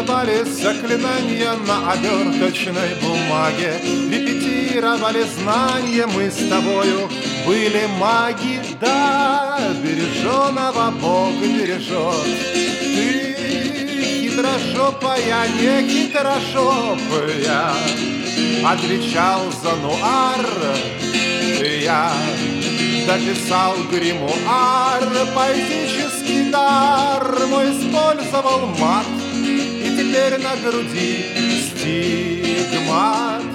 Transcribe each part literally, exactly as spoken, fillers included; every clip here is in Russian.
Рисовали заклинания на оберточной бумаге, репетировали знания мы с тобою, были маги, да, береженого Бог бережет. Ты хитрожопая, не хитрожопая, отвечал за нуар, я дописал гримуар, поэтический дар мой использовал мат, и теперь на груди стигмат.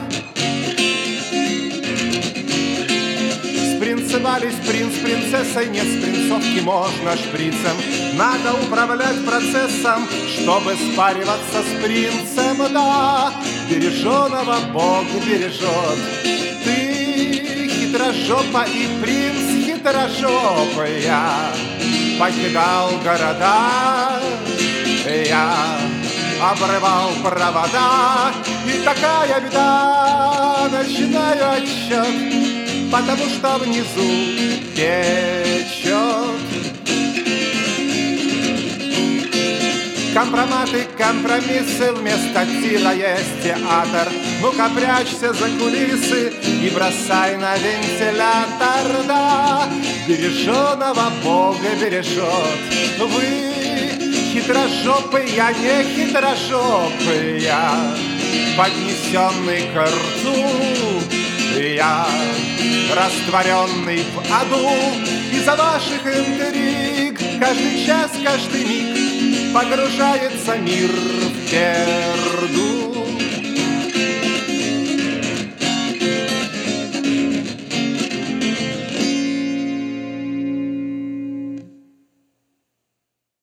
Спринцевались принц с принцессой, нет, с принцовки можно шприцем. Надо управлять процессом, чтобы спариваться с принцем, да, береженого Бог бережет. Ты хитрожопа и принц хитрожопая, покидал города, я обрывал провода, и такая беда, начинаю отсчет, потому что внизу течет. Компроматы, компромиссы, вместо тира есть театр. Ну-ка прячься за кулисы и бросай на вентилятор, да, береженого Бога бережет. Вы хитрожопая, не хитрожопая, поднесенный к рту, я растворенный в аду. Из-за ваших интриг каждый час, каждый миг погружается мир в перду.